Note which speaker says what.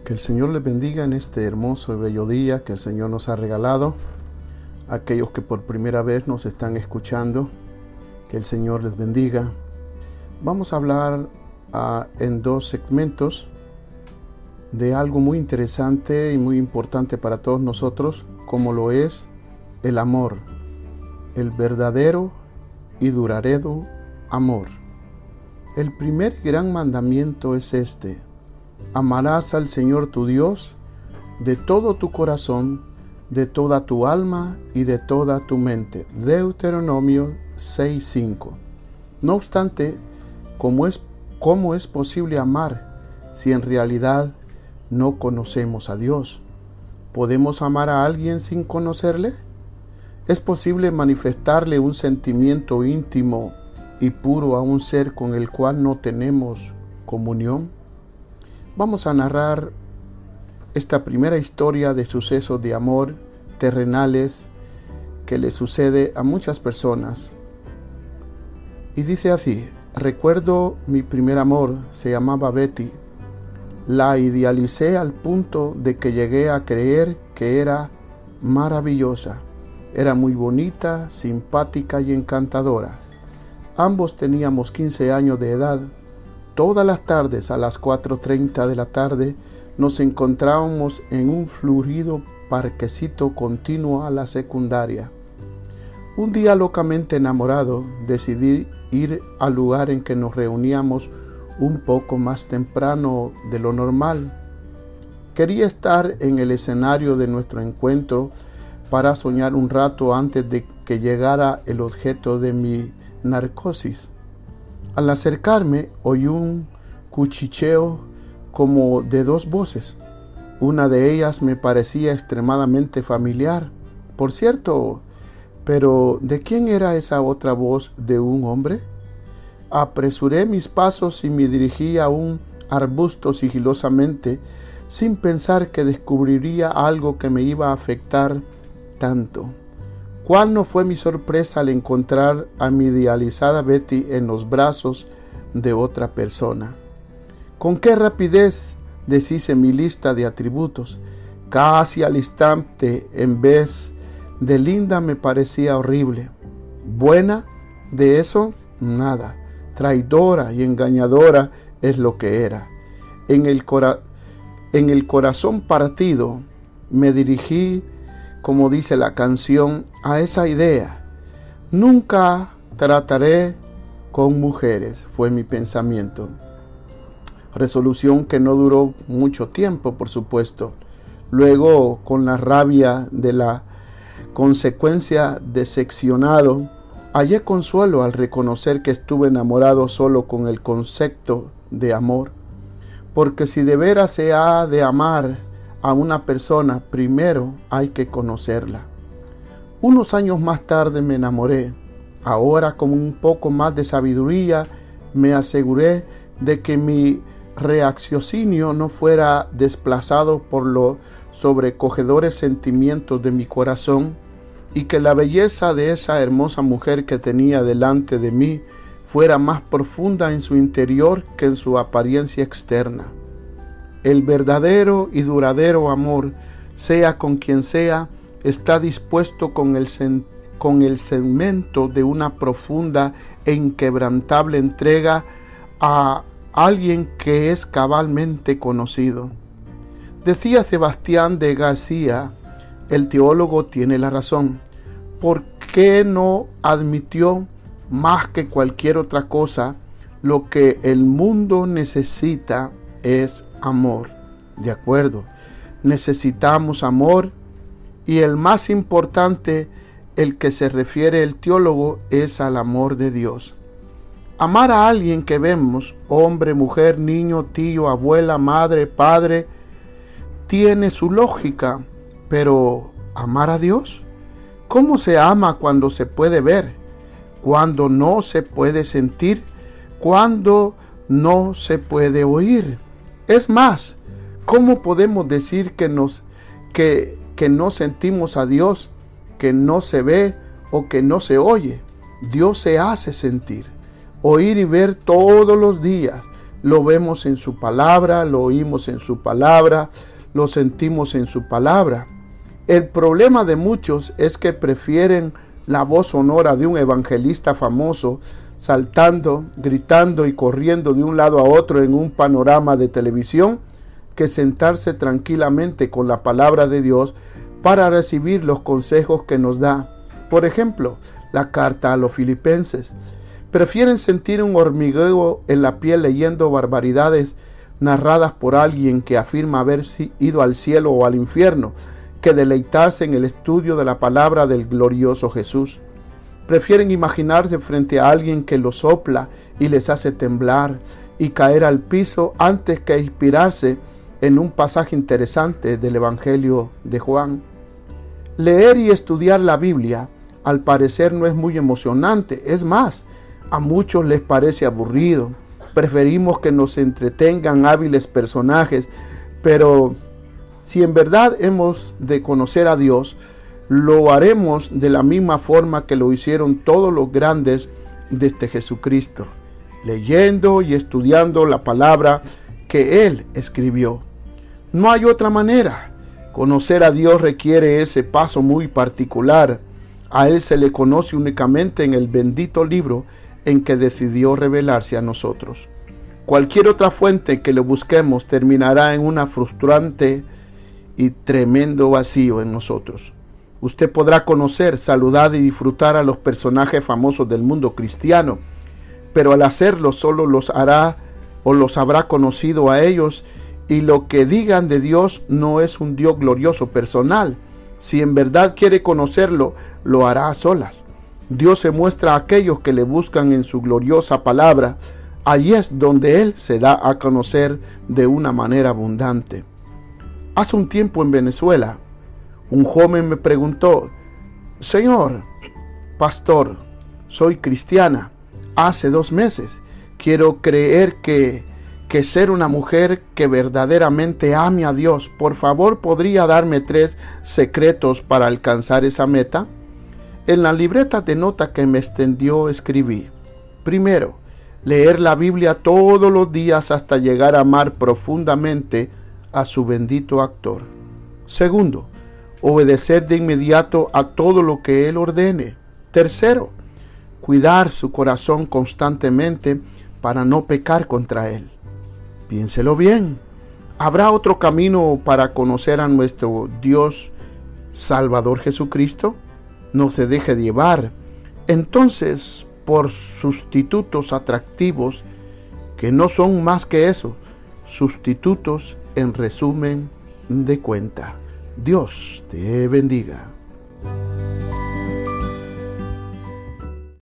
Speaker 1: Que el Señor les bendiga en este hermoso y bello día que el Señor nos ha regalado. Aquellos que por primera vez nos están escuchando, que el Señor les bendiga. Vamos a hablar en dos segmentos de algo muy interesante y muy importante para todos nosotros, como lo es el amor, el verdadero y duradero amor. El primer gran mandamiento es este: amarás al Señor tu Dios de todo tu corazón, de toda tu alma y de toda tu mente. Deuteronomio 6:5. No obstante, ¿cómo es posible amar si en realidad no conocemos a Dios? ¿Podemos amar a alguien sin conocerle? ¿Es posible manifestarle un sentimiento íntimo y puro a un ser con el cual no tenemos comunión? Vamos a narrar esta primera historia de sucesos de amor terrenales que le sucede a muchas personas. Y dice así: recuerdo mi primer amor, se llamaba Betty. La idealicé al punto de que llegué a creer que era maravillosa. Era muy bonita, simpática y encantadora. Ambos teníamos 15 años de edad. Todas las tardes a las 4:30 de la tarde nos encontrábamos en un florido parquecito continuo a la secundaria. Un día, locamente enamorado, decidí ir al lugar en que nos reuníamos un poco más temprano de lo normal. Quería estar en el escenario de nuestro encuentro para soñar un rato antes de que llegara el objeto de mi narcosis. Al acercarme, oí un cuchicheo como de dos voces. Una de ellas me parecía extremadamente familiar. Por cierto, pero ¿de quién era esa otra voz? ¿De un hombre? Apresuré mis pasos y me dirigí a un arbusto sigilosamente, sin pensar que descubriría algo que me iba a afectar tanto. ¿Cuál no fue mi sorpresa al encontrar a mi idealizada Betty en los brazos de otra persona? Con qué rapidez deshice mi lista de atributos. Casi al instante, en vez de linda, me parecía horrible. Buena, de eso, nada. Traidora y engañadora es lo que era. En el corazón partido me dirigí, como dice la canción, a esa idea. Nunca trataré con mujeres, fue mi pensamiento. Resolución que no duró mucho tiempo, por supuesto. Luego, con la rabia de la consecuencia decepcionado, hallé consuelo al reconocer que estuve enamorado solo con el concepto de amor. Porque si de veras se ha de amar a una persona, primero hay que conocerla. Unos años más tarde me enamoré. Ahora, con un poco más de sabiduría, me aseguré de que mi raciocinio no fuera desplazado por los sobrecogedores sentimientos de mi corazón, y que la belleza de esa hermosa mujer que tenía delante de mí fuera más profunda en su interior que en su apariencia externa. El verdadero y duradero amor, sea con quien sea, está dispuesto con el cemento de una profunda e inquebrantable entrega a alguien que es cabalmente conocido. Decía Sebastián de García, el teólogo tiene la razón. ¿Por qué no admitió más que cualquier otra cosa lo que el mundo necesita es amor? De acuerdo, necesitamos amor, y el más importante, el que se refiere el teólogo, es al amor de Dios. Amar a alguien que vemos, hombre, mujer, niño, tío, abuela, madre, padre, tiene su lógica, pero ¿amar a Dios? ¿Cómo se ama cuando se puede ver, cuando no se puede sentir, cuando no se puede oír? Es más, ¿cómo podemos decir que no sentimos a Dios, que no se ve o que no se oye? Dios se hace sentir, oír y ver todos los días. Lo vemos en su palabra, lo oímos en su palabra, lo sentimos en su palabra. El problema de muchos es que prefieren la voz sonora de un evangelista famoso, saltando, gritando y corriendo de un lado a otro en un panorama de televisión, que sentarse tranquilamente con la palabra de Dios para recibir los consejos que nos da. Por ejemplo, la carta a los Filipenses. Prefieren sentir un hormigueo en la piel leyendo barbaridades narradas por alguien que afirma haber ido al cielo o al infierno, que deleitarse en el estudio de la palabra del glorioso Jesús. Prefieren imaginarse frente a alguien que los sopla y les hace temblar y caer al piso antes que inspirarse en un pasaje interesante del Evangelio de Juan. Leer y estudiar la Biblia al parecer no es muy emocionante, es más, a muchos les parece aburrido. Preferimos que nos entretengan hábiles personajes, pero si en verdad hemos de conocer a Dios, lo haremos de la misma forma que lo hicieron todos los grandes desde Jesucristo, leyendo y estudiando la palabra que Él escribió. No hay otra manera. Conocer a Dios requiere ese paso muy particular. A Él se le conoce únicamente en el bendito libro en que decidió revelarse a nosotros. Cualquier otra fuente que le busquemos terminará en una frustrante y tremendo vacío en nosotros. Usted podrá conocer, saludar y disfrutar a los personajes famosos del mundo cristiano, pero al hacerlo solo los hará o los habrá conocido a ellos, y lo que digan de Dios no es un Dios glorioso personal. Si en verdad quiere conocerlo, lo hará a solas. Dios se muestra a aquellos que le buscan en su gloriosa palabra. Allí es donde Él se da a conocer de una manera abundante. Hace un tiempo en Venezuela, un joven me preguntó: Señor, pastor, soy cristiana. Hace 2 meses quiero creer que ser una mujer que verdaderamente ame a Dios. Por favor, ¿podría darme 3 secretos para alcanzar esa meta? En la libreta de nota que me extendió escribí: primero, leer la Biblia todos los días hasta llegar a amar profundamente a su bendito actor. Segundo, obedecer de inmediato a todo lo que Él ordene. Tercero, cuidar su corazón constantemente para no pecar contra Él. Piénselo bien. ¿Habrá otro camino para conocer a nuestro Dios Salvador Jesucristo? No se deje llevar entonces por sustitutos atractivos que no son más que eso, sustitutos en resumen de cuenta. Dios te bendiga.